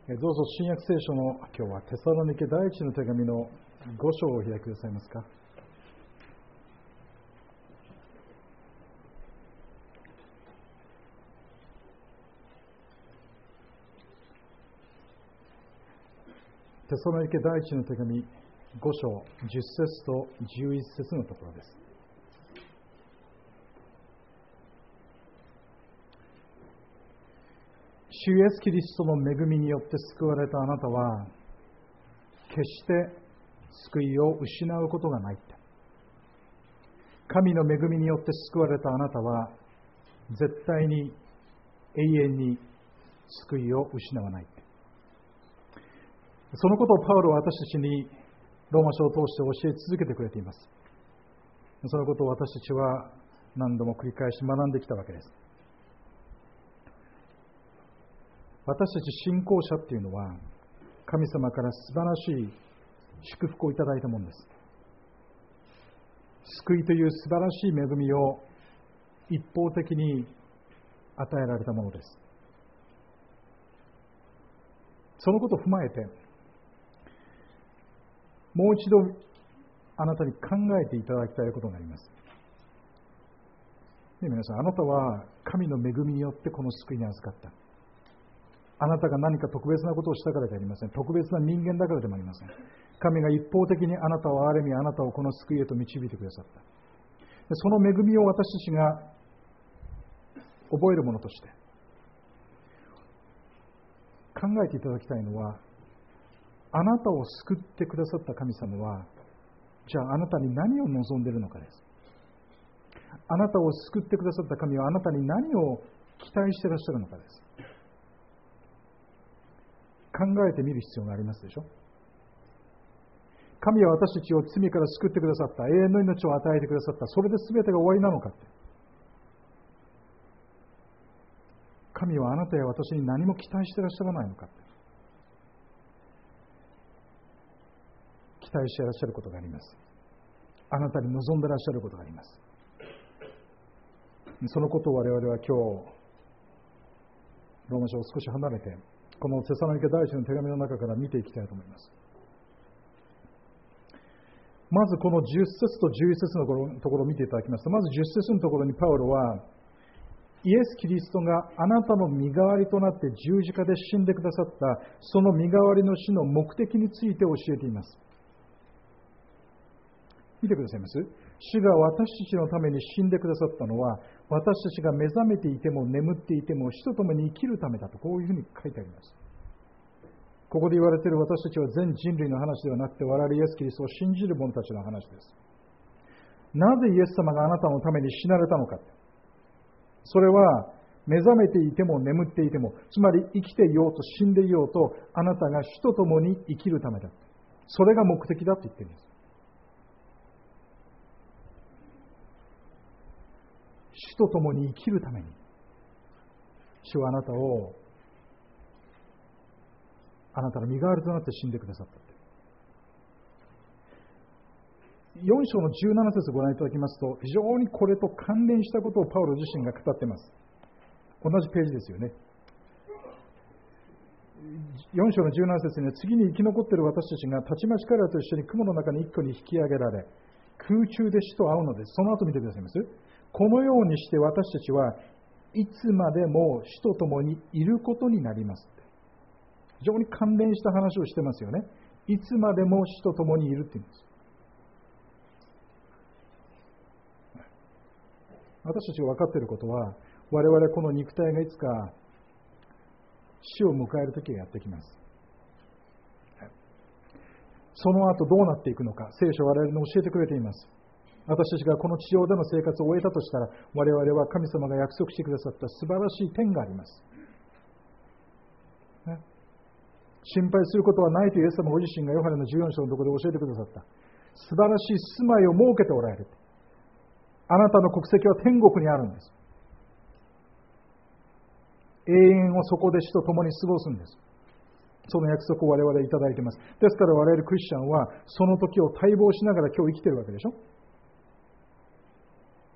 どうぞ新約聖書の今日はテサロニケ第一の手紙の5章をお開きくださいますか。テサロニケ第一の手紙5章10節と11節のところです。主イエスキリストの恵みによって救われたあなたは決して救いを失うことがないって。神の恵みによって救われたあなたは絶対に永遠に救いを失わないって。そのことをパウロは私たちにローマ書を通して教え続けてくれています。そのことを私たちは何度も繰り返し学んできたわけです。私たち信仰者っていうのは神様から素晴らしい祝福をいただいたものです。救いという素晴らしい恵みを一方的に与えられたものです。そのことを踏まえてもう一度あなたに考えていただきたいことがあります。皆さん、あなたは神の恵みによってこの救いに預かった。あなたが何か特別なことをしたからではありません。特別な人間だからでもありません。神が一方的にあなたを憐れみ、あなたをこの救いへと導いてくださった。その恵みを私たちが覚えるものとして考えていただきたいのは、あなたを救ってくださった神様は、じゃああなたに何を望んでいるのかです。あなたを救ってくださった神はあなたに何を期待していらっしゃるのかです。考えてみる必要がありますでしょ。神は私たちを罪から救ってくださった。永遠の命を与えてくださった。それで全てが終わりなのかって。神はあなたや私に何も期待していらっしゃらないのかって。期待していらっしゃることがあります。あなたに望んでいらっしゃることがあります。そのことを我々は今日ローマ書を少し離れてこのテサロニケ第一の手紙の中から見ていきたいと思います。まずこの10節と11節のところを見ていただきますと、まず10節のところにパウロはイエス・キリストがあなたの身代わりとなって十字架で死んでくださったその身代わりの死の目的について教えています。見てくださいます？主が私たちのために死んでくださったのは、私たちが目覚めていても眠っていても死とともに生きるためだと、こういうふうに書いてあります。ここで言われている私たちは全人類の話ではなくて、我々イエス・キリストを信じる者たちの話です。なぜイエス様があなたのために死なれたのか。それは目覚めていても眠っていても、つまり生きていようと死んでいようと、あなたが死とともに生きるためだ。それが目的だと言っているんです。死とともに生きるために主はあなたをあなたの身代わりとなって死んでくださった。4章の17節をご覧いただきますと、非常にこれと関連したことをパウロ自身が語っています。同じページですよね。4章の17節には、次に生き残っている私たちがたちまち彼らと一緒に雲の中に一挙に引き上げられ空中で死と会うのです。その後見てくださいます。このようにして私たちはいつまでも死とともにいることになります。非常に関連した話をしてますよね。いつまでも死とともにいるって言うんです。私たちが分かっていることは、我々この肉体がいつか死を迎える時がやってきます。その後どうなっていくのか、聖書は我々に教えてくれています。私たちがこの地上での生活を終えたとしたら、我々は神様が約束してくださった素晴らしい天があります。心配することはないとイエス様ご自身がヨハネの14章のところで教えてくださった。素晴らしい住まいを設けておられる。あなたの国籍は天国にあるんです。永遠をそこで死と共に過ごすんです。その約束を我々いただいています。ですから我々クリスチャンはその時を待望しながら今日生きているわけでしょ。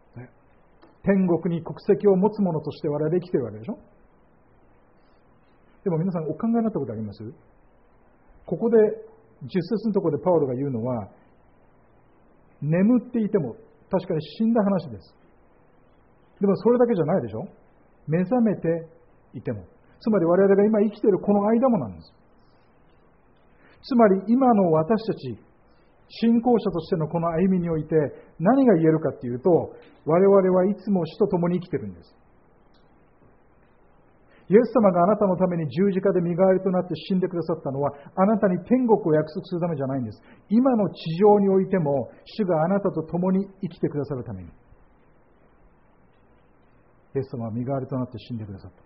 天国に国籍を持つ者として我々生きているわけでしょ。 でも皆さんお考えになったことあります？ここで10節のところでパウロが言うのは、眠っていても、確かに死んだ話です。でもそれだけじゃないでしょ。目覚めていても、つまり我々が今生きているこの間もなんです。つまり今の私たち信仰者としてのこの歩みにおいて何が言えるかというと、我々はいつも死と共に生きているんです。イエス様があなたのために十字架で身代わりとなって死んでくださったのは、あなたに天国を約束するためじゃないんです。今の地上においても主があなたと共に生きてくださるために、イエス様は身代わりとなって死んでくださった。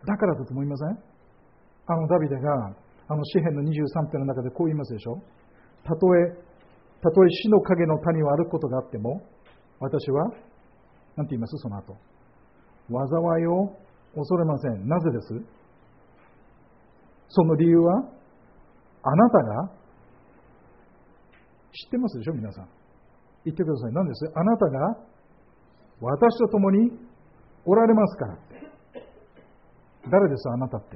だからだと思いません？ダビデが詩編の23編の中でこう言いますでしょ。たとえ死の影の谷を歩くことがあっても、私は何て言います？その後、災いを恐れません。なぜです？その理由は、あなたが知ってますでしょ。皆さん言ってください。何です？あなたが私と共におられますからって。誰です？あなたって。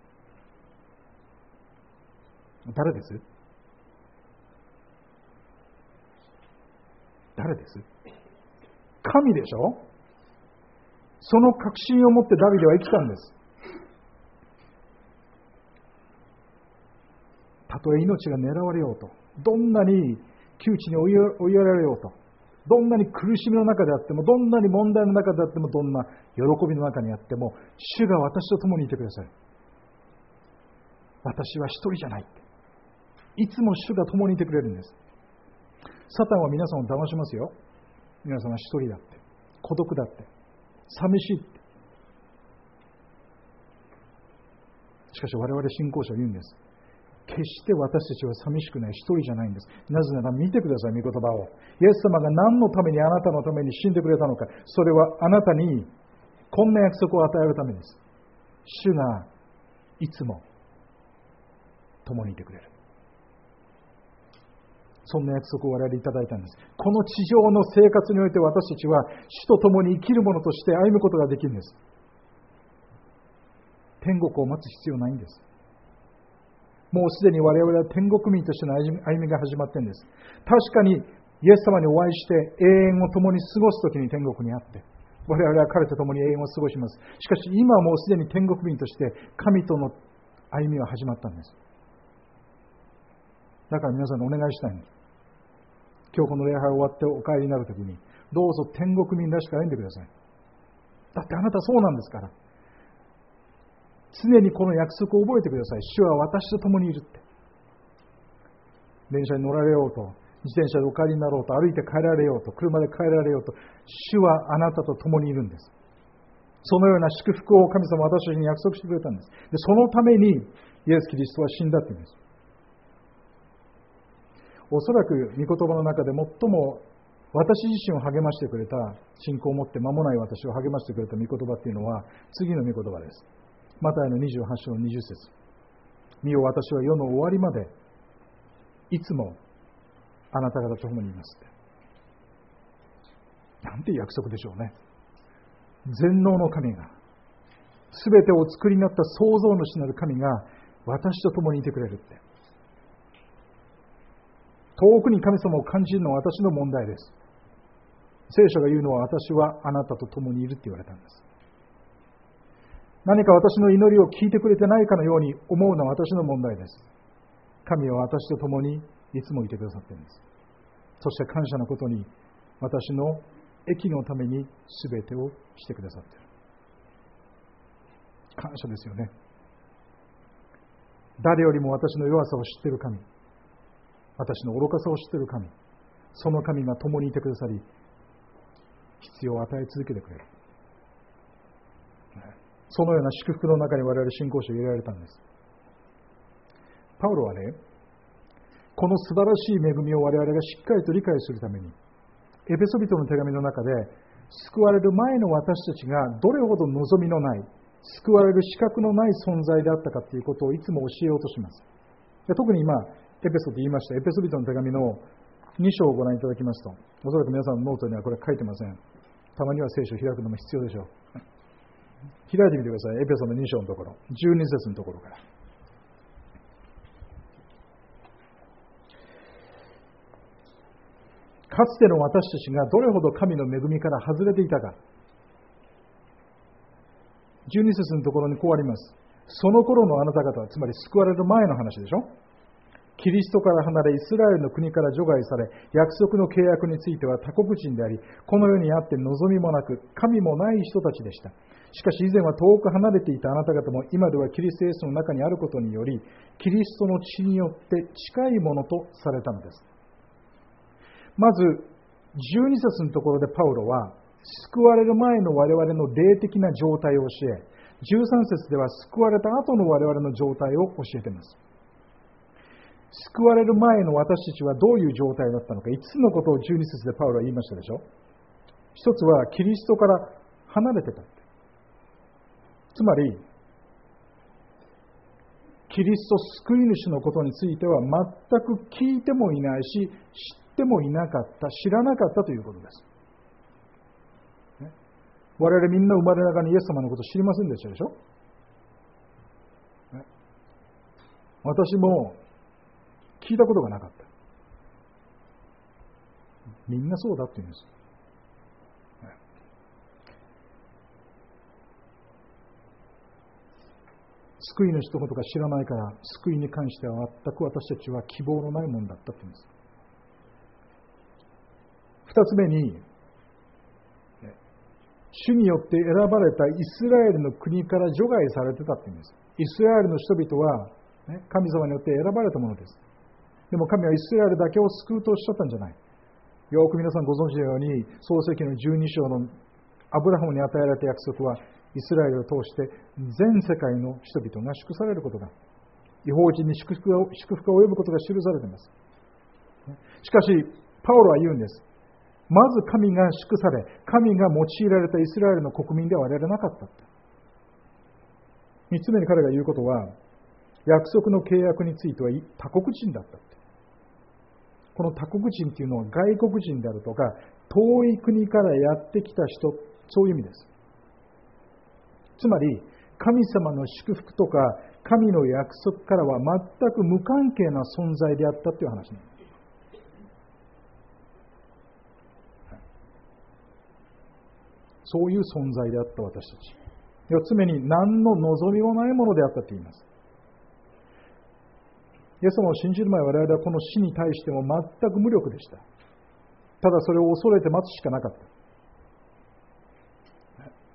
誰です？誰です？神でしょ。その確信を持ってダビデは生きたんです。たとえ命が狙われようと、どんなに窮地に追いやられようと、どんなに苦しみの中であっても、どんなに問題の中であっても、どんな喜びの中にあっても、主が私と共にいてください。私は一人じゃない。いつも主が共にいてくれるんです。サタンは皆さんを騙しますよ。皆さんは一人だって、孤独だって、寂しいって。しかし我々信仰者は言うんです。決して私たちは寂しくない、一人じゃないんです。なぜなら見てください、御言葉を。イエス様が何のためにあなたのために死んでくれたのか。それはあなたにこんな約束を与えるためです。主がいつも共にいてくれる。そんな約束を我々いただいたんです。この地上の生活において私たちは主と共に生きる者として歩むことができるんです。天国を待つ必要ないんです。もうすでに我々は天国民としての歩みが始まっているんです。確かにイエス様にお会いして永遠を共に過ごすときに天国にあって、我々は彼と共に永遠を過ごします。しかし今はもうすでに天国民として神との歩みは始まったんです。だから皆さんにお願いしたいんです。今日この礼拝終わってお帰りになるときに、どうぞ天国民らしく歩んでください。だってあなたそうなんですから。常にこの約束を覚えてください。主は私と共にいるって。電車に乗られようと、自転車でお帰りになろうと、歩いて帰られようと、車で帰られようと、主はあなたと共にいるんです。そのような祝福を神様は私たちに約束してくれたんです。で、そのためにイエス・キリストは死んだって言うんです。おそらく御言葉の中で最も私自身を励ましてくれた、信仰を持って間もない私を励ましてくれた御言葉っていうのは次の御言葉です。マタイの28章の20節。見よ、私は世の終わりまでいつもあなた方と共にいますって。なんて約束でしょうね。全能の神が、すべてを作りになった創造主なる神が私と共にいてくれるって。遠くに神様を感じるのは私の問題です。聖書が言うのは、私はあなたと共にいるって言われたんです。何か私の祈りを聞いてくれてないかのように思うのは私の問題です。神は私と共にいつもいてくださっているんです。そして感謝のことに、私の益のために全てをしてくださっている。感謝ですよね。誰よりも私の弱さを知っている神、私の愚かさを知っている神、その神が共にいてくださり、必要を与え続けてくれる。そのような祝福の中に我々信仰者を入れられたんです。パウロはね、この素晴らしい恵みを我々がしっかりと理解するために、エペソビトの手紙の中で、救われる前の私たちがどれほど望みのない、救われる資格のない存在であったかということをいつも教えようとします。特に今、エペソと言いました、エペソビトの手紙の2章をご覧いただきますと、おそらく皆さんのノートにはこれ書いてません。たまには聖書を開くのも必要でしょう。 開いてみてください。エペソの2章のところ、12節のところから。かつての私たちがどれほど神の恵みから外れていたか。12節のところにこうあります。その頃のあなた方は、つまり救われる前の話でしょ。キリストから離れ、イスラエルの国から除外され、約束の契約については他国人であり、この世にあって望みもなく、神もない人たちでした。しかし以前は遠く離れていたあなた方も、今ではキリストイエスの中にあることにより、キリストの血によって近いものとされたのです。まず、12節のところでパウロは、救われる前の我々の霊的な状態を教え、13節では救われた後の我々の状態を教えています。救われる前の私たちはどういう状態だったのか、5つのことを12節でパウロは言いましたでしょ。一つはキリストから離れてた。つまり、キリスト救い主のことについては全く聞いてもいないし、知ってもいなかった、知らなかったということです。我々みんな生まれながらにイエス様のこと知りませんでしたでしょ。私も聞いたことがなかった。みんなそうだって言うんです。救い主のことが知らないから、救いに関しては全く私たちは希望のないものだったって言うんです。二つ目に、主によって選ばれたイスラエルの国から除外されてたって言うんです。イスラエルの人々は、神様によって選ばれたものです。でも神はイスラエルだけを救うとおっしゃったんじゃない。よく皆さんご存知のように、創世記の12章のアブラハムに与えられた約束は、イスラエルを通して全世界の人々が祝されることが、異邦人に祝福が及ぶことが記されています。しかし、パウロは言うんです。まず神が祝され、神が用いられたイスラエルの国民では我々なかった。三つ目に彼が言うことは、約束の契約については他国人だった。この他国人というのは外国人であるとか、遠い国からやってきた人、そういう意味です。つまり、神様の祝福とか、神の約束からは全く無関係な存在であったという話なんです。そういう存在であった私たち。四つ目に、何の望みもないものであったと言います。イエス様を信じる前、我々はこの死に対しても全く無力でした。ただそれを恐れて待つしかなかった。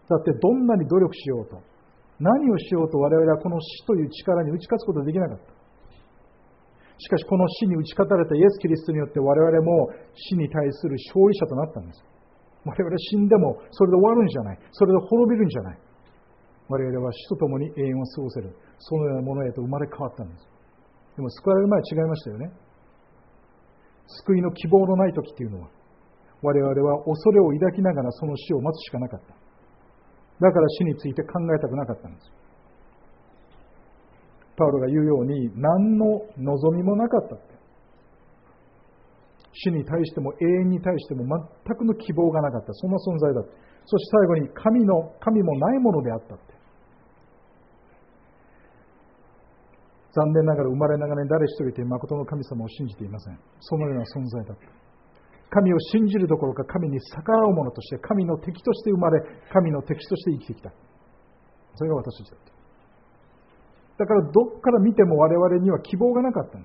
だってどんなに努力しようと、何をしようと我々はこの死という力に打ち勝つことができなかった。しかしこの死に打ち勝たれたイエス・キリストによって我々も死に対する勝利者となったんです。我々死んでもそれで終わるんじゃない。それで滅びるんじゃない。我々は死と共に永遠を過ごせる。そのようなものへと生まれ変わったんです。でも救われる前は違いましたよね。救いの希望のない時っていうのは、我々は恐れを抱きながらその死を待つしかなかった。だから死について考えたくなかったんです。パウロが言うように、何の望みもなかったって。死に対しても永遠に対しても全くの希望がなかった。そんな存在だって。そして最後に神もないものであったって。残念ながら生まれながらに誰一人という誠の神様を信じていません。そのような存在だった。神を信じるどころか神に逆らう者として、神の敵として生まれ、神の敵として生きてきた。それが私たちだった。だからどっから見ても我々には希望がなかったの。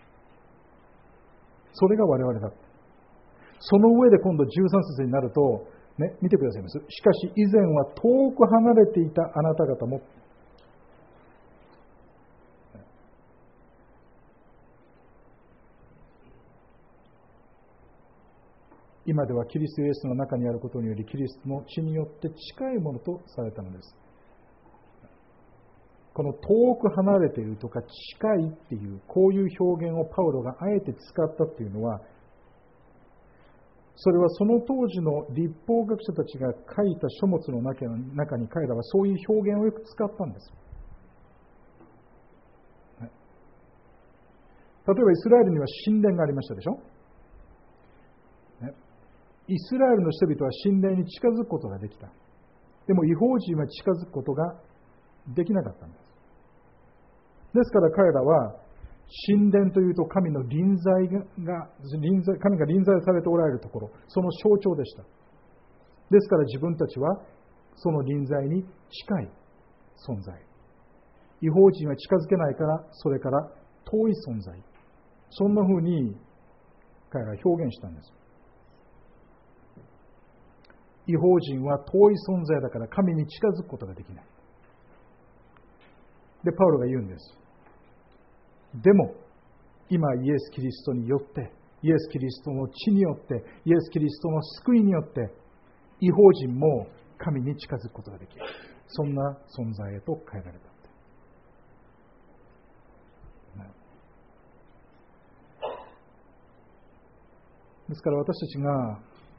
それが我々だった。その上で今度13節になると、見てくださいます。しかし以前は遠く離れていたあなた方も、今ではキリストイエスの中にあることにより、キリストの血によって近いものとされたのです。この遠く離れているとか近いっていう、こういう表現をパウロがあえて使ったっていうのは、それはその当時の律法学者たちが書いた書物の中に彼らはそういう表現をよく使ったんです。例えばイスラエルには神殿がありましたでしょ。イスラエルの人々は神殿に近づくことができた。 でも異邦人は近づくことができなかったんです。ですから彼らは神殿というと神の臨在が、神が臨在されておられるところ、その象徴でした。ですから自分たちはその臨在に近い存在。異邦人は近づけないから、それから遠い存在。そんな風に彼らは表現したんです。異邦人は遠い存在だから神に近づくことができない。で、パウロが言うんです。でも、今イエス・キリストによって、イエス・キリストの血によって、イエス・キリストの救いによって、異邦人も神に近づくことができる。そんな存在へと変えられた。ですから私たちが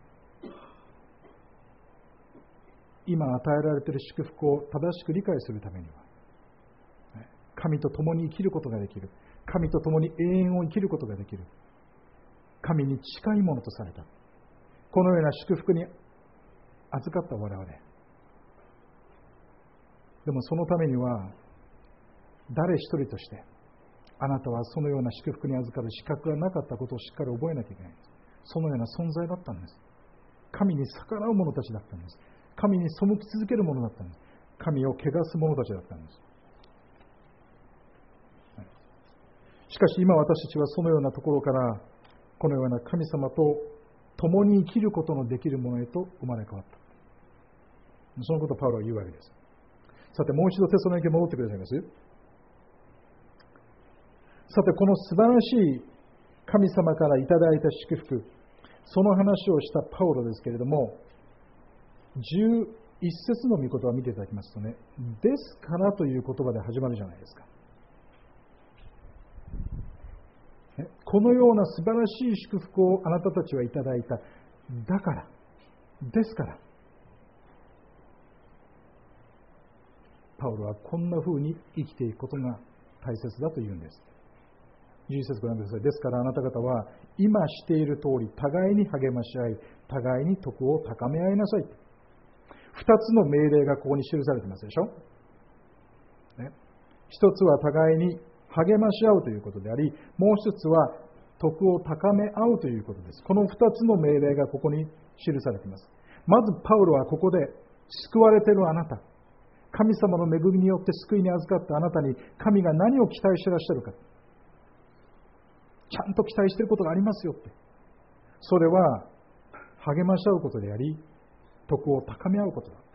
今与えられている祝福を正しく理解するためには、神と共に生きることができる、神と共に永遠を生きることができる、神に近いものとされた、このような祝福に預かった我々。でもそのためには誰一人としてあなたはそのような祝福に預かる資格がなかったことをしっかり覚えなきゃいけないんです。そのような存在だったんです。神に逆らう者たちだったんです。神に背き続ける者だったんです。神を汚す者たちだったんです。しかし今私たちはそのようなところからこのような神様と共に生きることのできるものへと生まれ変わった。そのことをパウロは言うわけです。さてもう一度テソロニケに戻ってくださいます。さてこの素晴らしい神様からいただいた祝福、その話をしたパウロですけれども、11節の御言葉を見ていただきますとね、ですからという言葉で始まるじゃないですか。このような素晴らしい祝福をあなたたちはいただいた。だから、ですから。パウロはこんな風に生きていくことが大切だと言うんです。11節ご覧ください。ですからあなた方は今している通り互いに励まし合い、互いに徳を高め合いなさい。二つの命令がここに記されてますでしょ。一つは互いに励まし合うということであり、もう一つは徳を高め合うということです。この二つの命令がここに記されています。まずパウロはここで救われているあなた、神様の恵みによって救いに預かったあなたに神が何を期待していらっしゃるか、ちゃんと期待していることがありますよって。それは励まし合うことであり、徳を高め合うことだ。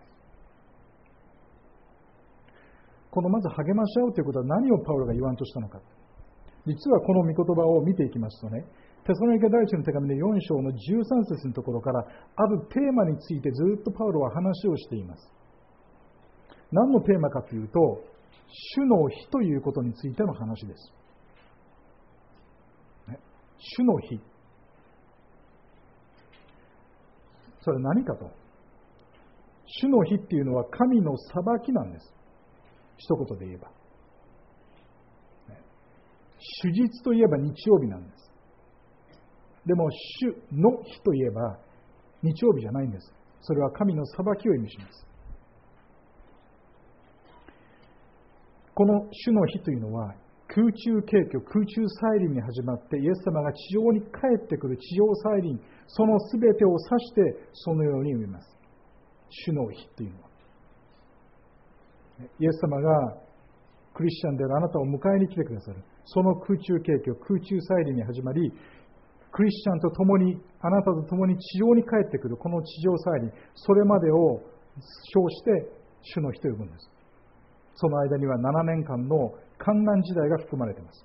このまず励まし合うということは何をパウロが言わんとしたのか。実はこの御言葉を見ていきますとね、テサロニケ第一の手紙の4章の13節のところからあるテーマについてずっとパウロは話をしています。何のテーマかというと、主の日ということについての話です。主の日。それは何かと。主の日っていうのは神の裁きなんです。一言で言えば。主日といえば日曜日なんです。でも主の日といえば日曜日じゃないんです。それは神の裁きを意味します。この主の日というのは空中景挙、空中再臨に始まってイエス様が地上に帰ってくる地上再臨、そのすべてを指してそのように読みます。主の日というのは。イエス様がクリスチャンであるあなたを迎えに来てくださる。その空中景挙、空中再臨に始まり、クリスチャンと共に、あなたと共に地上に帰ってくるこの地上再臨、それまでを称して主の日と呼ぶんです。その間には7年間の観覧時代が含まれています。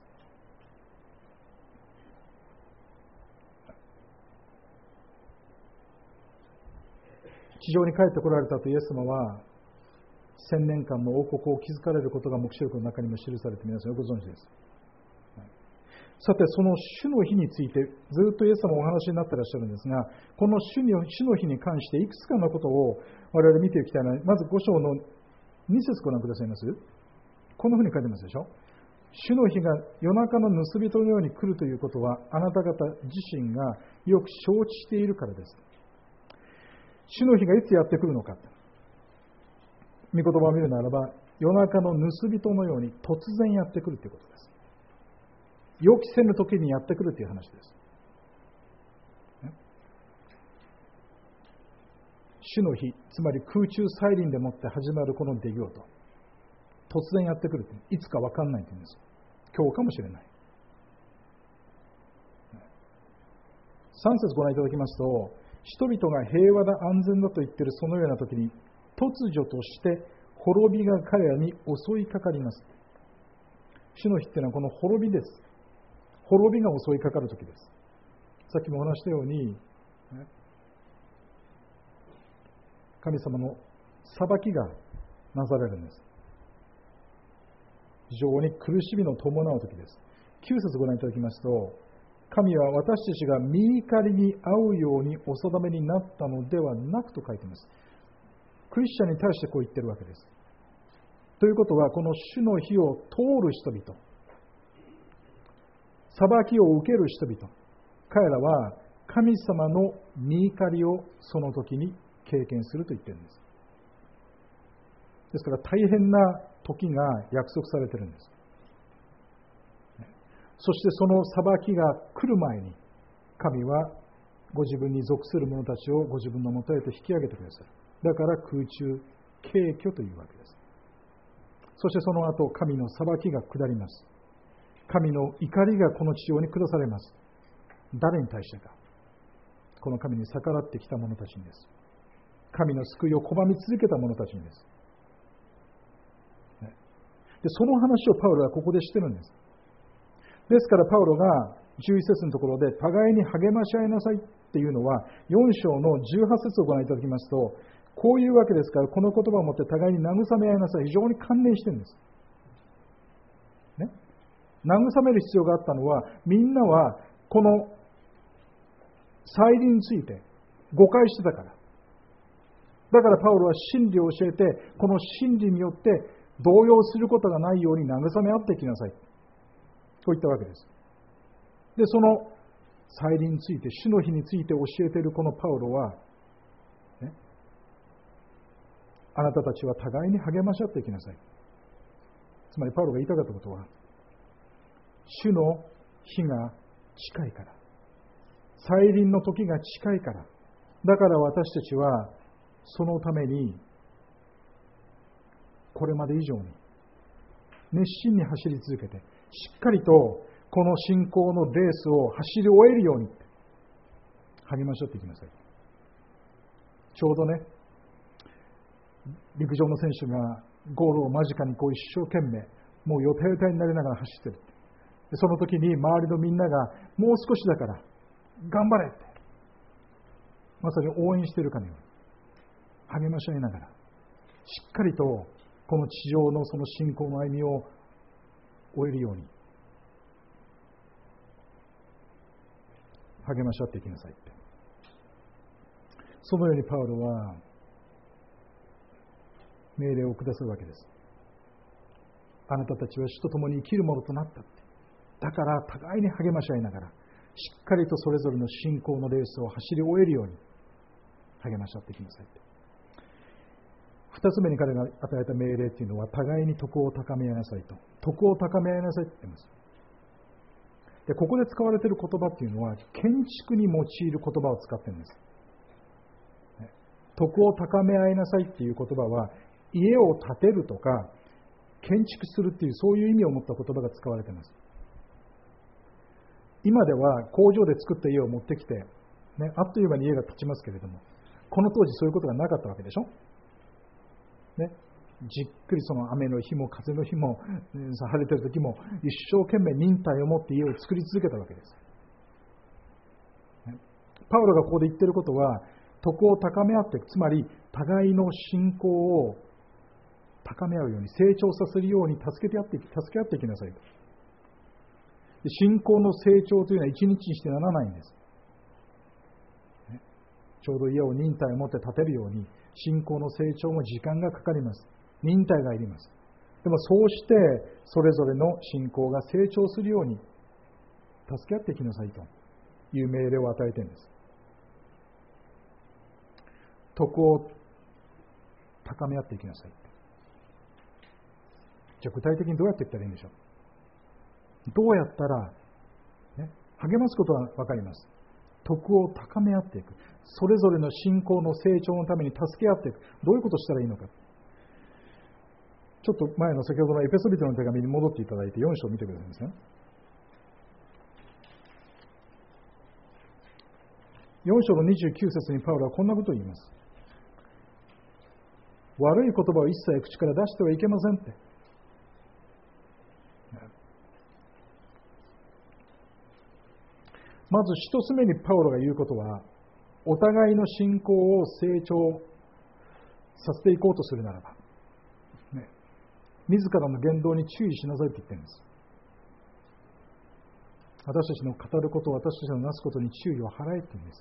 地上に帰ってこられたとイエス様は1000年間の王国を築かれることが黙示録の中にも記されて皆さんよくご存知です。さてその主の日についてずっとイエス様お話になっていらっしゃるんですが、この主の日に関していくつかのことを我々見ていきたいので、まず5章の2節ご覧くださいます。こんなふうに書いてますでしょ。主の日が夜中の盗人のように来るということはあなた方自身がよく承知しているからです。主の日がいつやってくるのか。 御言葉を見るならば、夜中の盗人のように突然やってくるということです。予期せぬ時にやってくるという話です。主の日、つまり空中再臨でもって始まるこの出来事、突然やってくる、いつか分かんないというんです。今日かもしれない。3節ご覧いただきますと、人々が平和だ安全だと言っているそのような時に、突如として滅びが彼らに襲いかかります。主の日っていうのはこの滅びです。滅びが襲いかかる時です。さっきもお話したように、神様の裁きがなされるんです。非常に苦しみの伴う時です。9節ご覧いただきますと、神は私たちが身怒りに遭うようにお定めになったのではなくと書いています。クリスチャンに対してこう言ってるわけです。ということは、この主の日を通る人々、裁きを受ける人々、彼らは神様の身怒りをその時に経験すると言っているんです。ですから大変な時が約束されているんです。そしてその裁きが来る前に、神はご自分に属する者たちをご自分のもとへと引き上げてくださる。だから空中軽挙というわけです。そしてその後、神の裁きが下ります。神の怒りがこの地上に下されます。誰に対してか。この神に逆らってきた者たちにです。神の救いを拒み続けた者たちにです。で、その話をパウロはここでしてるんです。ですからパウロが11節のところで互いに励まし合いなさいっていうのは4章の18節をご覧いただきますと、こういうわけですから、この言葉をもって互いに慰め合いなさい。非常に関連してるんです。ね、慰める必要があったのは、みんなはこの再臨について誤解してたから。だからパウロは真理を教えて、この真理によって動揺することがないように慰め合っていきなさい。と言ったわけです。で、その再臨について、主の日について教えているこのパウロは、ね、あなたたちは互いに励まし合っていきなさい。つまりパウロが言いたかったことは、主の日が近いから、再臨の時が近いから、だから私たちはそのためにこれまで以上に熱心に走り続けて、しっかりとこの信仰のレースを走り終えるように励まし合っていきなさい。ちょうどね、陸上の選手がゴールを間近に一生懸命もうよたよたになりながら走ってる。その時に周りのみんながもう少しだから頑張れってまさに応援しているかのように励まし合いながら、しっかりとこの地上のその信仰の歩みを終えるように励まし合っていきなさいって。そのようにパウロは命令を下すわけです。あなたたちは主と共に生きるものとなったって。だから互いに励まし合いながら、しっかりとそれぞれの信仰のレースを走り終えるように励まし合っていきなさいって。二つ目に彼が与えた命令っていうのは、互いに徳を高め合いなさいと。徳を高め合いなさいって言ってます。で、ここで使われている言葉っていうのは、建築に用いる言葉を使っているんです。徳を高め合いなさいっていう言葉は、家を建てるとか、建築するっていう、そういう意味を持った言葉が使われています。今では工場で作った家を持ってきて、ね、あっという間に家が建ちますけれども、この当時そういうことがなかったわけでしょ。ね、じっくりその雨の日も風の日も晴れてる時も一生懸命忍耐を持って家を作り続けたわけです。パウロがここで言っていることは、徳を高め合って、つまり互いの信仰を高め合うように、成長させるように助け合っていきなさいと。信仰の成長というのは一日にしてならないんです。ちょうど家を忍耐を持って建てるように、信仰の成長も時間がかかります。忍耐がいります。でもそうしてそれぞれの信仰が成長するように助け合っていきなさいという命令を与えているんです。徳を高め合っていきなさい。 じゃあ具体的にどうやっていったらいいんでしょう。どうやったら、励ますことは分かります。徳を高め合っていく。それぞれの信仰の成長のために助け合っていく。どういうことをしたらいいのか。ちょっと前の先ほどのエペソビトの手紙に戻っていただいて4章を見てくださいますね。4章の29節にパウロはこんなことを言います。悪い言葉を一切口から出してはいけませんって。まず一つ目にパウロが言うことは、お互いの信仰を成長させていこうとするならば、自らの言動に注意しなさいって言ってるんです。私たちの語ること、私たちのなすことに注意を払えって言うんです。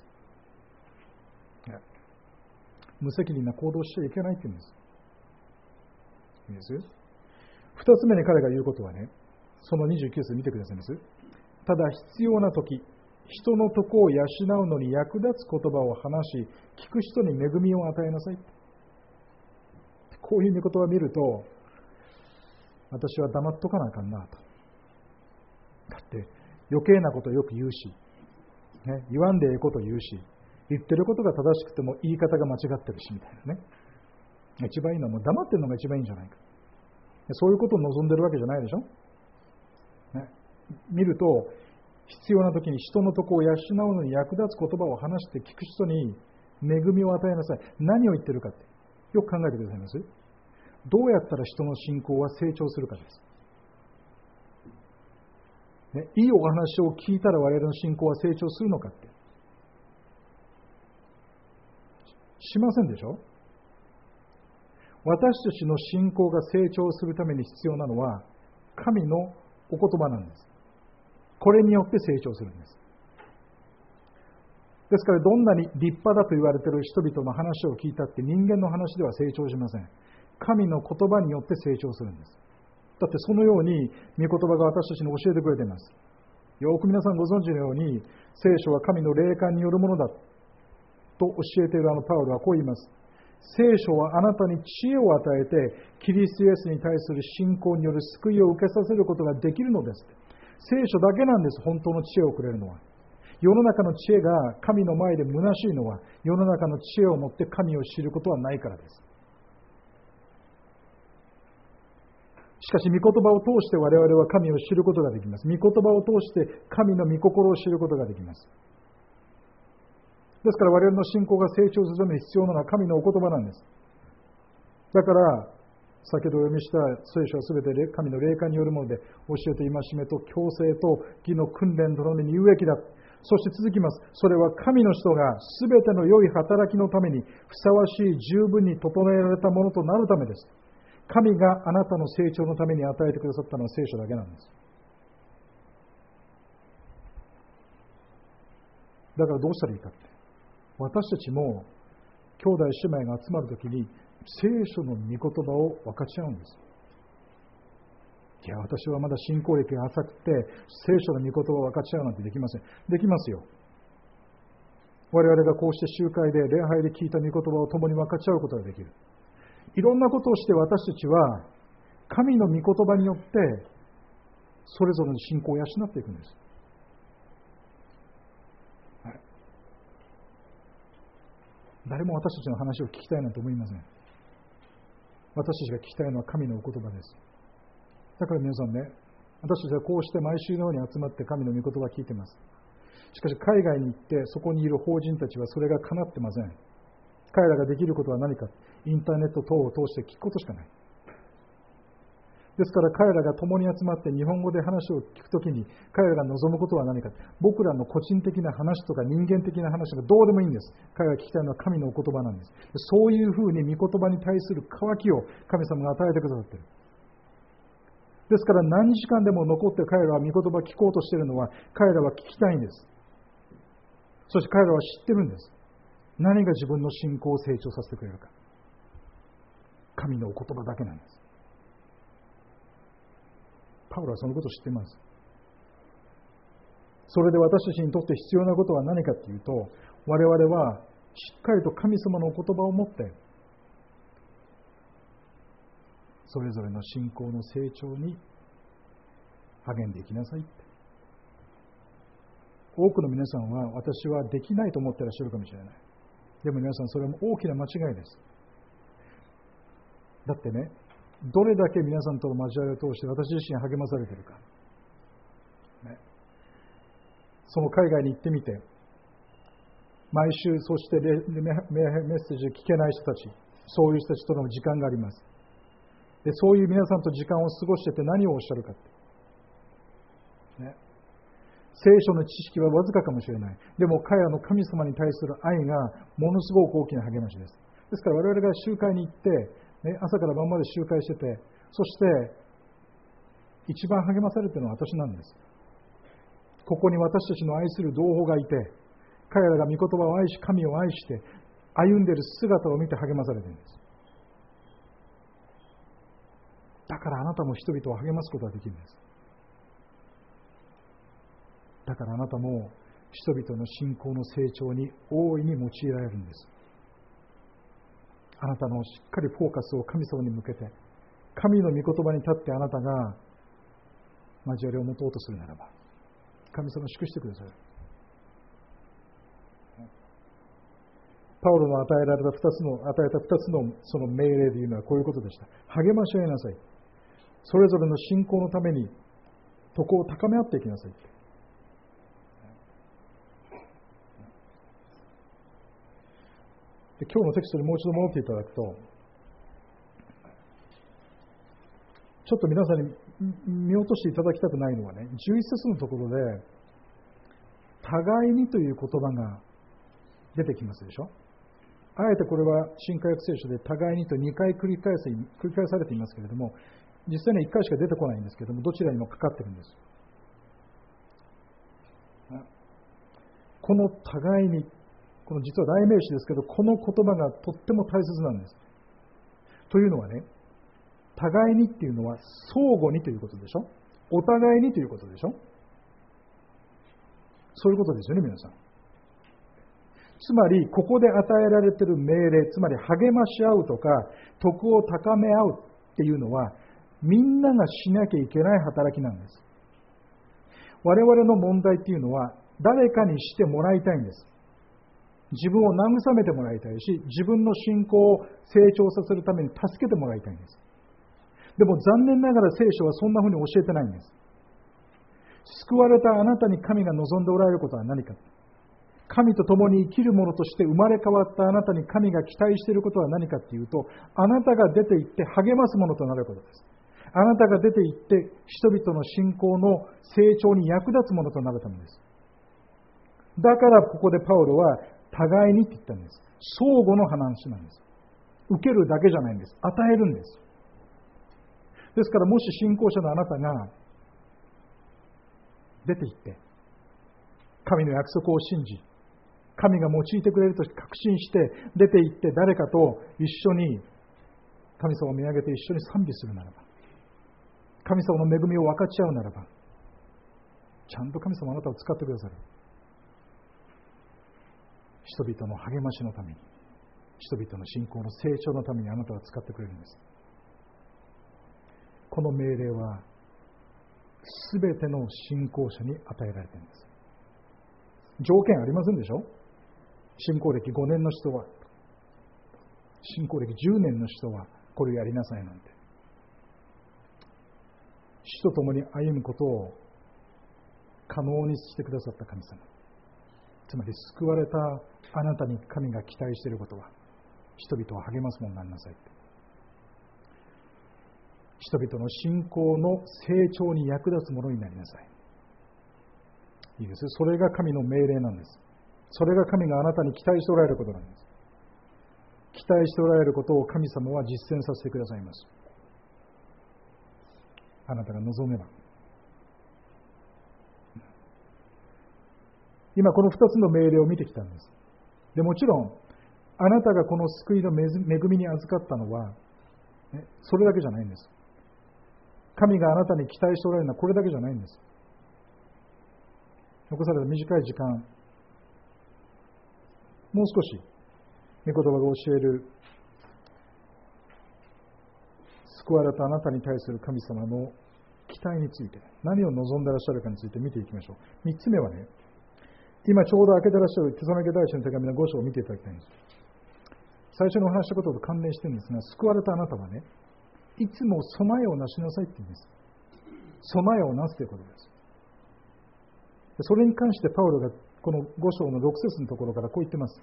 無責任な行動をしちゃいけないって言うんです。いいですよ。二つ目に彼が言うことはね、その29節見てくださいます。ただ必要な時、人の徳を養うのに役立つ言葉を話し、聞く人に恵みを与えなさい。こういう御言葉を見ると、私は黙っとかなあかんなと。だって余計なことをよく言うし、言わんでええこと言うし、言ってることが正しくても言い方が間違ってるしみたいなね。一番いいのはもう黙ってるのが一番いいんじゃないか。そういうことを望んでるわけじゃないでしょ。見ると、必要な時に人の徳を養うのに役立つ言葉を話して聞く人に恵みを与えなさい。何を言ってるかってよく考えてくださいます。どうやったら人の信仰は成長するかです。いいお話を聞いたら我々の信仰は成長するのかって。しませんでしょ。私たちの信仰が成長するために必要なのは神のお言葉なんです。これによって成長するんです。ですからどんなに立派だと言われている人々の話を聞いたって人間の話では成長しません。神の言葉によって成長するんです。だってそのように御言葉が私たちに教えてくれています。よく皆さんご存知のように聖書は神の霊感によるものだと教えているパウロはこう言います。聖書はあなたに知恵を与えてキリストイエスに対する信仰による救いを受けさせることができるのです。聖書だけなんです。本当の知恵をくれるのは。世の中の知恵が神の前で虚しいのは世の中の知恵を持って神を知ることはないからです。しかし御言葉を通して我々は神を知ることができます。御言葉を通して神の御心を知ることができます。ですから我々の信仰が成長するために必要なのは神のお言葉なんです。だから先ほどお読みした聖書はすべて神の霊感によるもので、教えと戒めと強制と義の訓練とのみに有益だ。そして続きます。それは神の人がすべての良い働きのためにふさわしい十分に整えられたものとなるためです。神があなたの成長のために与えてくださったのは聖書だけなんです。だからどうしたらいいかって。私たちも兄弟姉妹が集まるときに聖書の御言葉を分かち合うんです。いや、私はまだ信仰歴が浅くて聖書の御言葉を分かち合うなんてできません。できますよ。我々がこうして集会で礼拝で聞いた御言葉を共に分かち合うことができる。いろんなことをして私たちは神の御言葉によってそれぞれの信仰を養っていくんです。誰も私たちの話を聞きたいなんて思いません。私たちが聞きたいのは神のお言葉です。だから皆さんね、私たちはこうして毎週のように集まって神の御言葉を聞いています。しかし海外に行ってそこにいる法人たちはそれが叶ってません。彼らができることは何か、インターネット等を通して聞くことしかない。ですから彼らが共に集まって日本語で話を聞くときに彼らが望むことは何か。僕らの個人的な話とか人間的な話がどうでもいいんです。彼らが聞きたいのは神のお言葉なんです。そういうふうに御言葉に対する渇きを神様が与えてくださっている。ですから何時間でも残って彼らは御言葉を聞こうとしているのは彼らは聞きたいんです。そして彼らは知ってるんです。何が自分の信仰を成長させてくれるか。神のお言葉だけなんです。パウロはそのことを知っています。それで私たちにとって必要なことは何かというと、我々はしっかりと神様のお言葉を持って、 それぞれの信仰の成長に励んでいきなさいって。多くの皆さんは私はできないと思ってらっしゃるかもしれない。でも皆さん、それも大きな間違いです。だってね、どれだけ皆さんとの交わりを通して私自身励まされているか、ね、その海外に行ってみて、毎週そしてメッセージを聞けない人たち、そういう人たちとの時間があります。で、そういう皆さんと時間を過ごしてて何をおっしゃるかって、ね、聖書の知識はわずかかもしれない。でも彼らの神様に対する愛がものすごく大きな励ましです。ですから我々が集会に行って、ね、朝から晩まで集会してて、そして一番励まされているのは私なんです。ここに私たちの愛する同胞がいて、彼らが御言葉を愛し、神を愛して歩んでいる姿を見て励まされているんです。だからあなたも人々を励ますことができるんです。だからあなたも人々の信仰の成長に大いに用いられるんです。あなたのしっかりフォーカスを神様に向けて、神の御言葉に立ってあなたが交わりを持とうとするならば、神様祝してください。パウロの与えた2つのその命令というのはこういうことでした。励まし合いなさい。それぞれの信仰のために徳を高め合っていきなさい。で、今日のテキストにもう一度戻っていただくと、ちょっと皆さんに見落としていただきたくないのはね、11節のところで互いにという言葉が出てきますでしょ。あえてこれは新海約聖書で互いにと2回繰り返されていますけれども、実際には1回しか出てこないんですけれども、どちらにもかかっているんです。この互いに、この実は代名詞ですけど、この言葉がとっても大切なんです。というのはね、互いにっていうのは相互にということでしょ。お互いにということでしょ。そういうことですよね、皆さん。つまり、ここで与えられている命令、つまり励まし合うとか、徳を高め合うっていうのは、みんながしなきゃいけない働きなんです。我々の問題っていうのは、誰かにしてもらいたいんです。自分を慰めてもらいたいし、自分の信仰を成長させるために助けてもらいたいんです。でも残念ながら聖書はそんなふうに教えてないんです。救われたあなたに神が望んでおられることは何か。神と共に生きる者として生まれ変わったあなたに神が期待していることは何かっていうと、あなたが出て行って励ますものとなることです。あなたが出て行って人々の信仰の成長に役立つものとなるためです。だからここでパウロは互いにって言ったんです。相互の話なんです。受けるだけじゃないんです。与えるんです。ですからもし信仰者のあなたが出て行って神の約束を信じ、神が用いてくれると確信して出て行って誰かと一緒に神様を見上げて一緒に賛美するならば、神様の恵みを分かち合うならば、ちゃんと神様あなたを使ってくださる。人々の励ましのために、人々の信仰の成長のためにあなたは使ってくれるんです。この命令はすべての信仰者に与えられているんです。条件ありませんでしょ。信仰歴5年の人は、信仰歴10年の人はこれをやりなさいなんて。死と共に歩むことを可能にしてくださった神様、つまり救われたあなたに神が期待していることは、人々を励ますものになりなさいって。人々の信仰の成長に役立つものになりなさい。いいです。それが神の命令なんです。それが神があなたに期待しておられることなんです。期待しておられることを神様は実践させてくださいます。あなたが望めば。今この2つの命令を見てきたんです。でもちろんあなたがこの救いの恵みに預かったのは、それだけじゃないんです。神があなたに期待しておられるのはこれだけじゃないんです。残された短い時間、もう少し御言葉が教える救われたあなたに対する神様の期待について、何を望んでいらっしゃるかについて見ていきましょう。3つ目はね、今ちょうど開けてらっしゃるテサロニケ第一の手紙の5章を見ていただきたいんです。最初にお話したことと関連してるんですが、救われたあなたはね、いつも備えをなしなさいって言うんです。備えをなすということです。それに関してパウロがこの5章の6節のところからこう言ってます。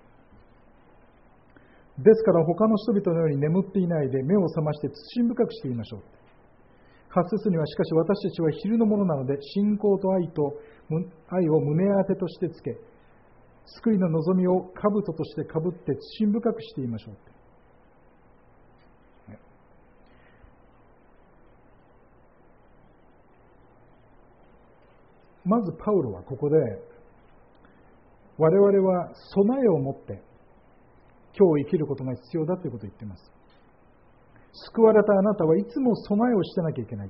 ですから他の人々のように眠っていないで目を覚まして慎深くしていましょう。8節にはしかし私たちは昼のものなので信仰と愛を胸当てとしてつけ、救いの望みを兜としてかぶって慎深くしていましょう。まずパウロはここで我々は備えを持って今日生きることが必要だということを言っています。救われたあなたはいつも備えをしてなきゃいけない。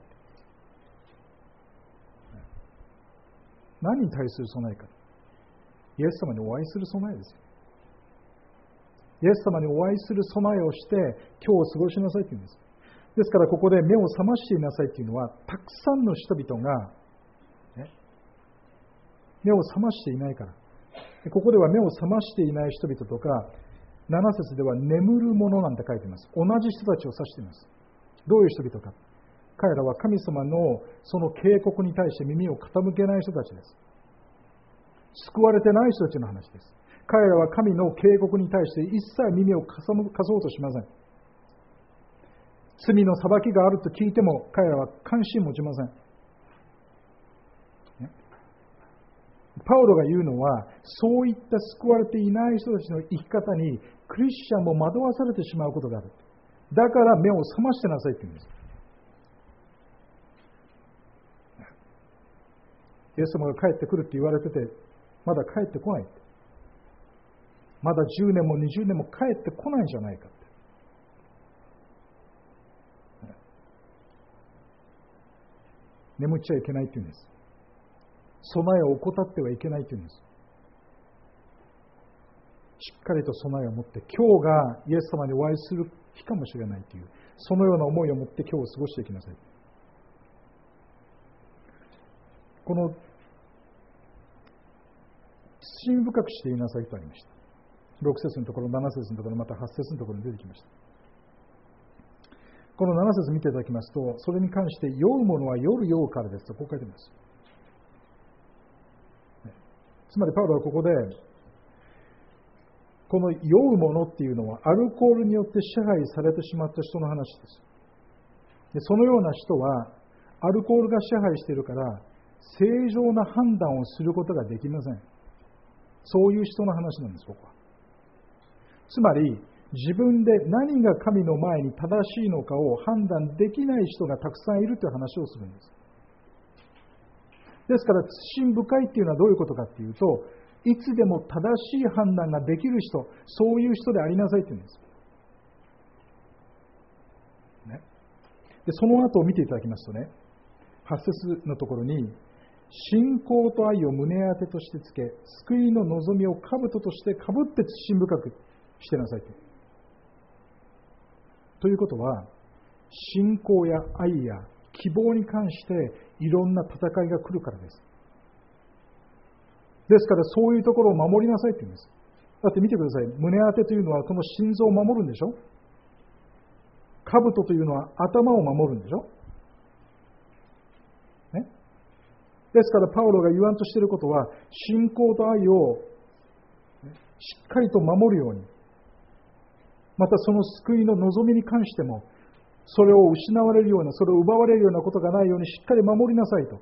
何に対する備えか。イエス様にお会いする備えですよ。イエス様にお会いする備えをして今日を過ごしなさいというんです。ですからここで目を覚ましていなさいというのは、たくさんの人々が、目を覚ましていないから。ここでは目を覚ましていない人々とか、7節では眠る者なんて書いています。同じ人たちを指しています。どういう人々か。彼らは神様のその警告に対して耳を傾けない人たちです。救われてない人たちの話です。彼らは神の警告に対して一切耳を貸そうとしません。罪の裁きがあると聞いても彼らは関心持ちません。パウロが言うのは、そういった救われていない人たちの生き方にクリスチャンも惑わされてしまうことがある。だから目を覚ましてなさいって言うんです。イエス様が帰ってくるって言われてて、まだ帰ってこない。まだ10年も20年も帰ってこないんじゃないかって。眠っちゃいけないって言うんです。備えを怠ってはいけないというんです。しっかりと備えを持って、今日がイエス様にお会いする日かもしれないという、そのような思いを持って今日を過ごしていきなさい。この慎深くしていなさいとありました。6節のところ、7節のところ、また8節のところに出てきました。この7節見ていただきますと、それに関して酔う者は夜酔うからですとこう書いています。つまりパウロはここで、この酔う者っていうのはアルコールによって支配されてしまった人の話です。でそのような人はアルコールが支配しているから正常な判断をすることができません。そういう人の話なんです、僕は。つまり自分で何が神の前に正しいのかを判断できない人がたくさんいるという話をするんです。ですから慎深いっていうのはどういうことかっていうと、いつでも正しい判断ができる人、そういう人でありなさいって言うんです。でその後を見ていただきますとね、8節のところに、信仰と愛を胸当てとしてつけ、救いの望みを兜としてかぶって慎深くしてなさいということは、信仰や愛や希望に関していろんな戦いが来るからです。ですからそういうところを守りなさいって言うんです。だって見てください。胸当てというのはこの心臓を守るんでしょ。兜というのは頭を守るんでしょ。ね。ですからパウロが言わんとしていることは、信仰と愛をしっかりと守るように、またその救いの望みに関しても、それを失われるような、それを奪われるようなことがないようにしっかり守りなさいと。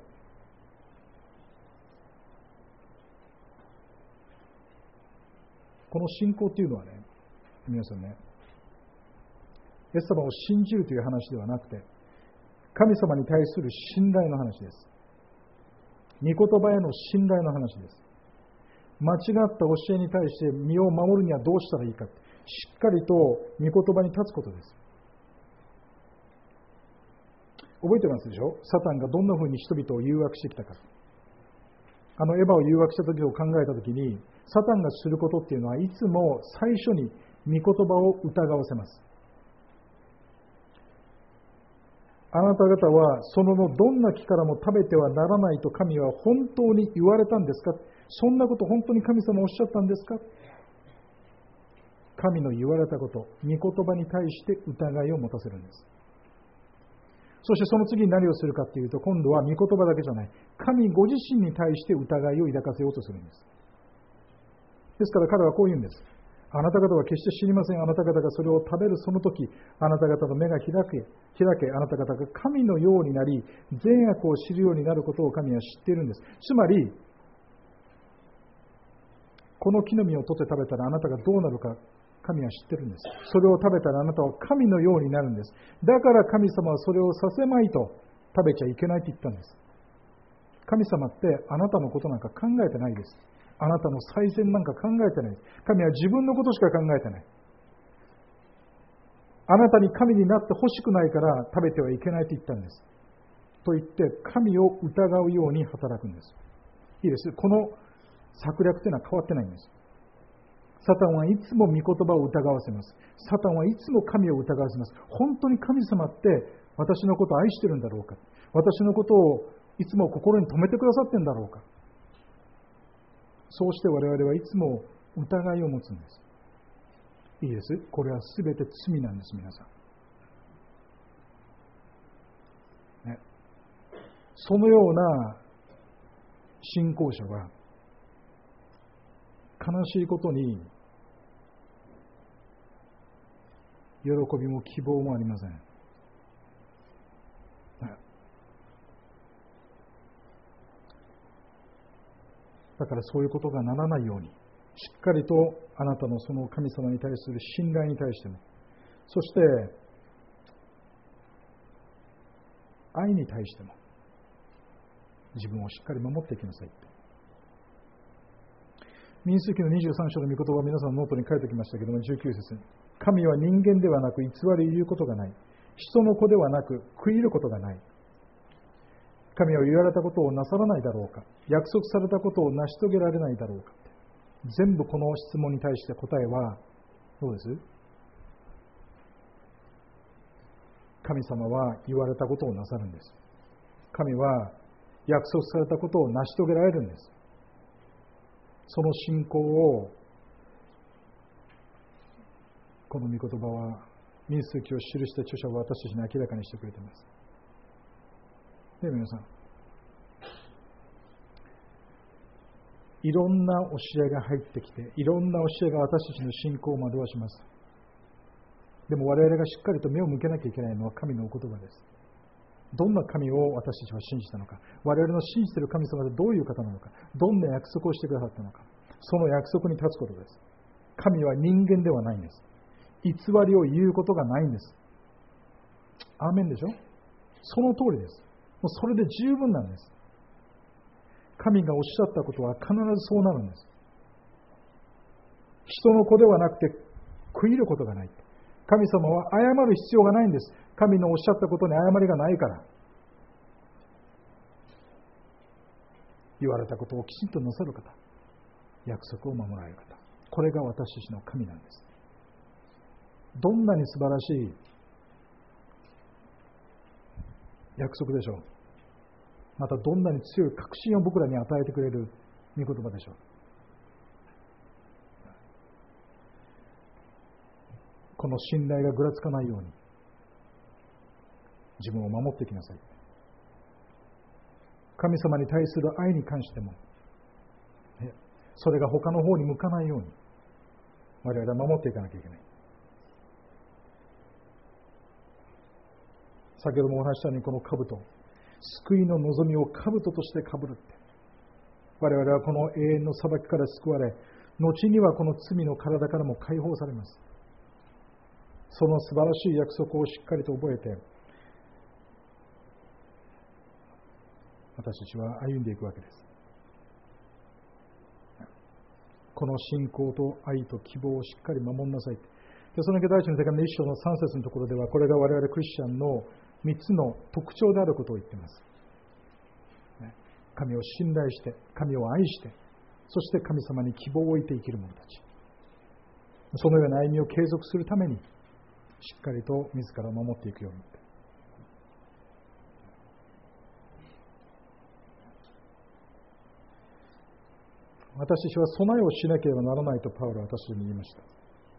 この信仰というのはね、皆さんね、イエス様を信じるという話ではなくて、神様に対する信頼の話です。御言葉への信頼の話です。間違った教えに対して身を守るにはどうしたらいいか、しっかりと御言葉に立つことです。覚えてますでしょ？サタンがどんなふうに人々を誘惑してきたか。エヴァを誘惑した時を考えた時に、サタンがすることっていうのはいつも最初に御言葉を疑わせます。 あなた方はそのどんな木からも食べてはならないと神は本当に言われたんですか？そんなこと本当に神様おっしゃったんですか？神の言われたこと、御言葉に対して疑いを持たせるんです。そしてその次に何をするかというと、今度は御言葉だけじゃない、神ご自身に対して疑いを抱かせようとするんです。ですから彼はこう言うんです。あなた方は決して知りません。あなた方がそれを食べるその時、あなた方の目が開け、あなた方が神のようになり、善悪を知るようになることを神は知っているんです。つまり、この木の実を取って食べたらあなたがどうなるか、神は知ってるんです。それを食べたらあなたは神のようになるんです。だから神様はそれをさせまいと食べちゃいけないと言ったんです。神様ってあなたのことなんか考えてないです。あなたの最善なんか考えてないです。神は自分のことしか考えてない。あなたに神になってほしくないから食べてはいけないと言ったんです。と言って神を疑うように働くんです。いいです。この策略というのは変わってないんです。サタンはいつも御言葉を疑わせます。サタンはいつも神を疑わせます。本当に神様って私のことを愛してるんだろうか。私のことをいつも心に留めてくださってんだろうか。そうして我々はいつも疑いを持つんです。いいです。これはすべて罪なんです、皆さん。ね、そのような信仰者は悲しいことに喜びも希望もありません。だからそういうことがならないように、しっかりとあなたのその神様に対する信頼に対しても、そして愛に対しても自分をしっかり守っていきなさいって。民数記の23章の御言葉を皆さんのノートに書いておきましたけれども、19節に、神は人間ではなく偽り言うことがない。人の子ではなく食い入ることがない。神は言われたことをなさらないだろうか。約束されたことを成し遂げられないだろうか。全部この質問に対して答えはどうです？神様は言われたことをなさるんです。神は約束されたことを成し遂げられるんです。その信仰をこの御言葉は民数記を記した著者は私たちに明らかにしてくれています。で、皆さん、いろんな教えが入ってきて、いろんな教えが私たちの信仰を惑わします。でも我々がしっかりと目を向けなきゃいけないのは神のお言葉です。どんな神を私たちは信じたのか、我々の信じている神様はどういう方なのか、どんな約束をしてくださったのか、その約束に立つことです。神は人間ではないんです。偽りを言うことがないんです。アーメンでしょ？その通りです。もうそれで十分なんです。神がおっしゃったことは必ずそうなるんです。人の子ではなくて食い入ることがない。神様は謝る必要がないんです。神のおっしゃったことに誤りがないから。言われたことをきちんとなさる方、約束を守られる方、これが私たちの神なんです。どんなに素晴らしい約束でしょう。またどんなに強い確信を僕らに与えてくれる御言葉でしょう。この信頼がぐらつかないように自分を守っていきなさい。神様に対する愛に関してもそれが他の方に向かないように我々は守っていかなきゃいけない。先ほどもお話したように、この兜、救いの望みを兜としてかぶるって、我々はこの永遠の裁きから救われ、後にはこの罪の体からも解放されます。その素晴らしい約束をしっかりと覚えて、私たちは歩んでいくわけです。この信仰と愛と希望をしっかり守りなさい。でその第一の手紙の1章の3節のところでは、これが我々クリスチャンの3つの特徴であることを言っています。神を信頼して、神を愛して、そして神様に希望を置いて生きる者たち。そのような歩みを継続するために、しっかりと自らを守っていくように。 私たちは備えをしなければならないとパウロは私に言いました。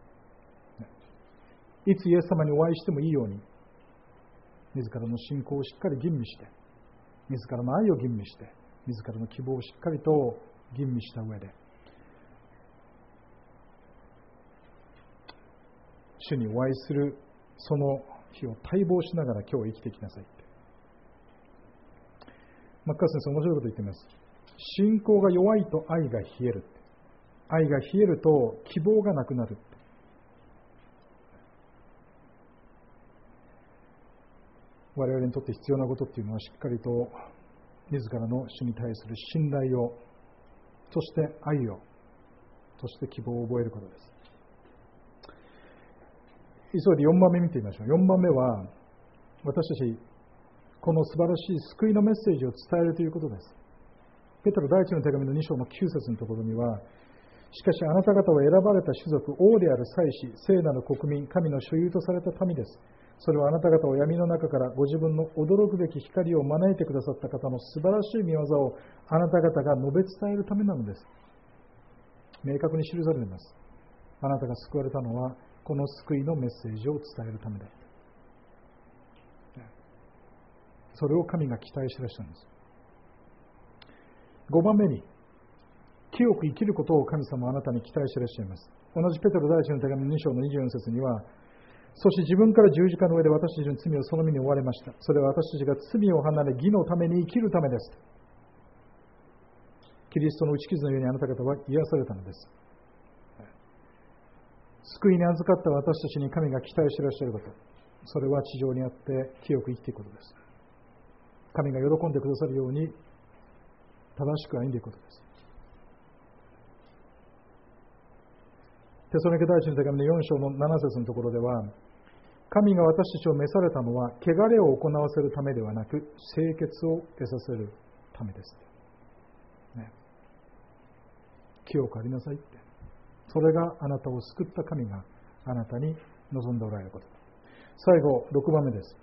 いつイエス様にお会いしてもいいように、自らの信仰をしっかり吟味して、自らの愛を吟味して、自らの希望をしっかりと吟味した上で、主にお会いするその日を待望しながら今日生きていきなさいって。マッカー先生、面白いこと言っています。信仰が弱いと愛が冷える。愛が冷えると希望がなくなる。我々にとって必要なことっていうのは、しっかりと自らの主に対する信頼を、そして愛を、そして希望を覚えることです。急いで4番目見てみましょう。4番目は、私たちこの素晴らしい救いのメッセージを伝えるということです。ペテロ第一の手紙の2章の9節のところには、しかしあなた方は選ばれた種族、王である祭司、聖なる国民、神の所有とされた民です。それはあなた方を闇の中からご自分の驚くべき光を招いてくださった方の素晴らしい御業をあなた方が述べ伝えるためなのです。明確に記されています。あなたが救われたのは、この救いのメッセージを伝えるためだ。それを神が期待していらっしゃるんです。5番目に、清く生きることを神様はあなたに期待していらっしゃいます。同じペテロ第一の手紙の2章の24節には、そして自分から十字架の上で私たちの罪をその身に負われました。それは私たちが罪を離れ義のために生きるためです。キリストの打ち傷のようにあなた方は癒されたのです。救いに預かった私たちに神が期待していらっしゃること、それは地上にあって清く生きていくことです。神が喜んでくださるように正しく歩んでいくことです。テサロニケ第一の手紙の4章の7節のところでは、神が私たちを召されたのは汚れを行わせるためではなく、清潔を得させるためです、ね、清くありなさいって。それがあなたを救った神があなたに望んでおられること。最後、6番目です。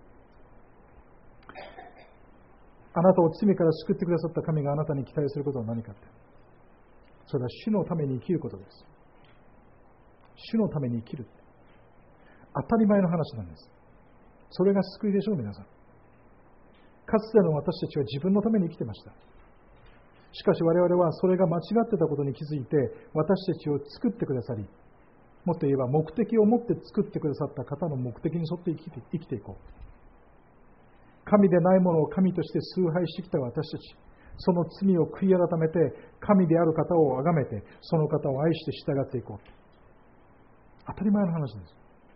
あなたを罪から救ってくださった神があなたに期待することは何かって。それは主のために生きることです。主のために生きる。当たり前の話なんです。それが救いでしょう、皆さん。かつての私たちは自分のために生きてました。しかし我々はそれが間違ってたことに気づいて、私たちを作ってくださり、もっと言えば目的を持って作ってくださった方の目的に沿って生きていこう。神でないものを神として崇拝してきた私たち、その罪を悔い改めて、神である方を崇めて、その方を愛して従っていこう。当たり前の話です。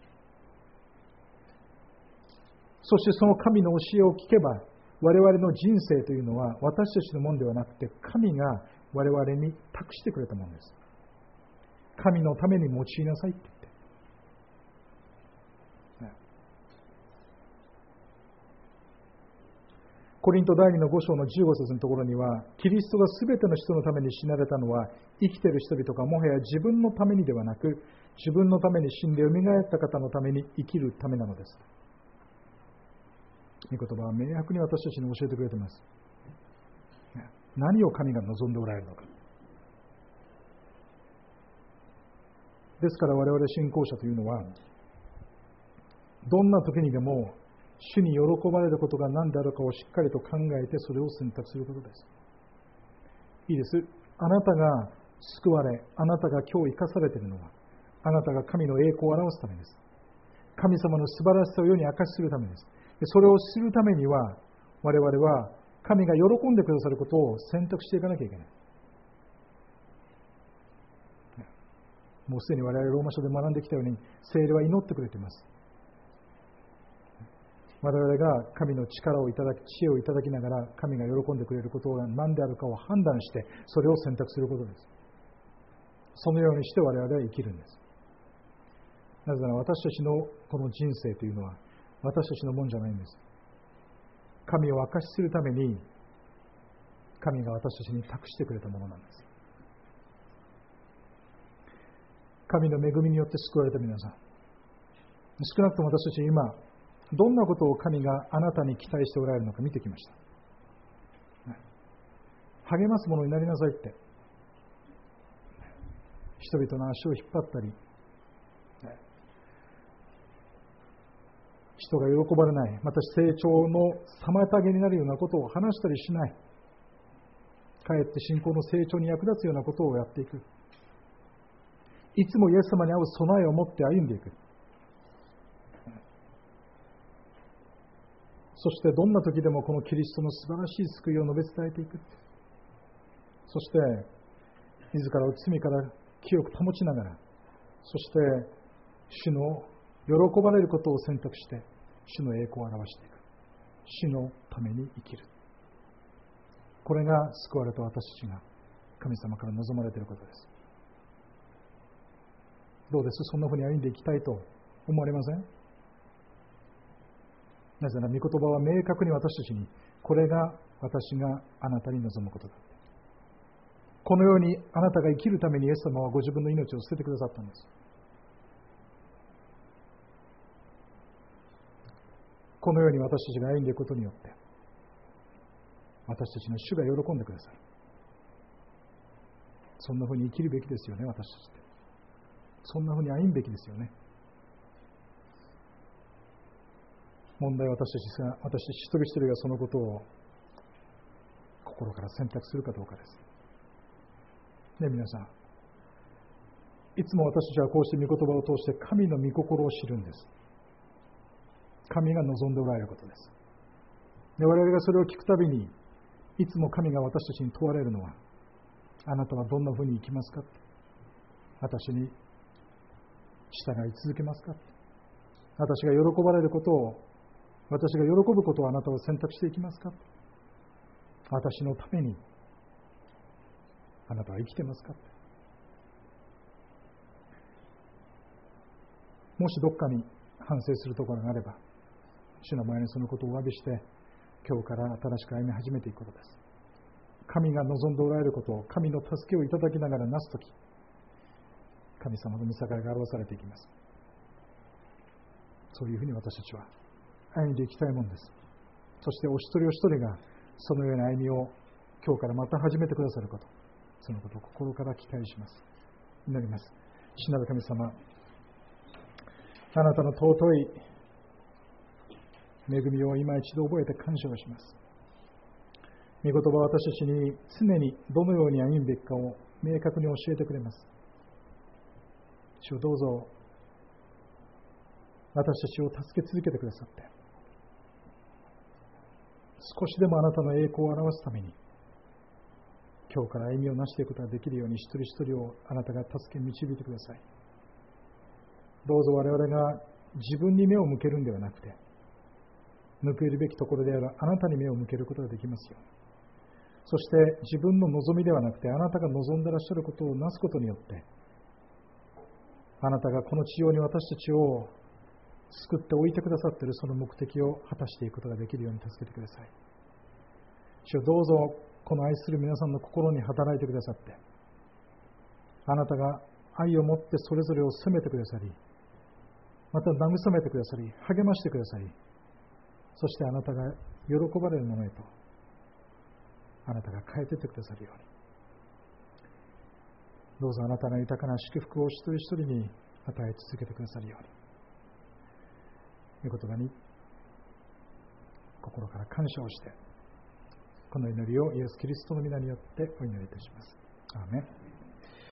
そしてその神の教えを聞けば、我々の人生というのは私たちのものではなくて、神が我々に託してくれたものです。神のために用いなさいって言って。コリント第2の5章の15節のところには、キリストがすべての人のために死なれたのは、生きている人々がもはや自分のためにではなく、自分のために死んで蘇った方のために生きるためなのです。御言葉は明白に私たちに教えてくれています。何を神が望んでおられるのか。ですから我々信仰者というのは、どんな時にでも主に喜ばれることが何であるかをしっかりと考えて、それを選択することです。いいです。あなたが救われ、あなたが今日生かされているのは、あなたが神の栄光を表すためです。神様の素晴らしさを世に明かしするためです。それをするためには、我々は神が喜んでくださることを選択していかなきゃいけない。もうすでに我々ローマ書で学んできたように、聖霊は祈ってくれています。我々が神の力をいただき、知恵をいただきながら、神が喜んでくれることが何であるかを判断して、それを選択することです。そのようにして我々は生きるんです。なぜなら私たちのこの人生というのは、私たちのもんじゃないんです。神を明かしするために、神が私たちに託してくれたものなんです。神の恵みによって救われた皆さん、少なくとも私たち今、どんなことを神があなたに期待しておられるのか見てきました。励ますものになりなさいって。 人々の足を引っ張ったり、人が喜ばれない、また成長の妨げになるようなことを話したりしない。かえって信仰の成長に役立つようなことをやっていく。いつもイエス様に会う備えを持って歩んでいく。そしてどんな時でもこのキリストの素晴らしい救いを述べ伝えていく。そして自らを罪から清く保ちながら、そして主の喜ばれることを選択して主の栄光を表していく。主のために生きる。これが救われた私たちが神様から望まれていることです。どうです？そんなふうに歩んでいきたいと思われません？なぜなら御言葉は明確に私たちに、これが私があなたに望むことだ。このようにあなたが生きるためにイエス様はご自分の命を捨ててくださったんです。このように私たちが歩んでいくことによって、私たちの主が喜んでくださる。そんなふうに生きるべきですよね、私たちって。そんなふうに歩むべきですよね。問題は私たち一人一人がそのことを心から選択するかどうかです。ね、皆さん。いつも私たちはこうして御言葉を通して神の御心を知るんです。神が望んでおられることです。で、我々がそれを聞くたびに、いつも神が私たちに問われるのは、あなたはどんなふうに生きますか？私に従い続けますか？私が喜ばれることを、私が喜ぶことをあなたを選択していきますか？私のためにあなたは生きてますか？もしどっかに反省するところがあれば、主の前にそのことをお詫びして、今日から新しく歩み始めていくことです。神が望んでおられることを、神の助けをいただきながらなすとき、神様の御境が表されていきます。そういうふうに私たちは歩んでいきたいものです。そしてお一人お一人がそのような歩みを今日からまた始めてくださること、そのことを心から期待します。祈ります。主なる神様、あなたの尊い恵みを今一度覚えて感謝をします。御言葉は私たちに常にどのように歩むべきかを明確に教えてくれます。主をどうぞ私たちを助け続けてくださって、少しでもあなたの栄光を表すために今日から歩みをなしていくことができるように、一人一人をあなたが助け導いてください。どうぞ我々が自分に目を向けるんではなくて、向けるべきところであるあなたに目を向けることができますように。そして自分の望みではなくて、あなたが望んでいらっしゃることをなすことによって、あなたがこの地上に私たちを救っておいてくださっているその目的を果たしていくことができるように助けてください。主よ、どうぞこの愛する皆さんの心に働いてくださって、あなたが愛を持ってそれぞれを責めてくださり、また慰めてくださり、励ましてくださり、そしてあなたが喜ばれるものへとあなたが変えていってくださるように、どうぞあなたの豊かな祝福を一人一人に与え続けてくださるように、御言葉に心から感謝をして、この祈りをイエス・キリストの皆によってお祈りいたします。アーメン。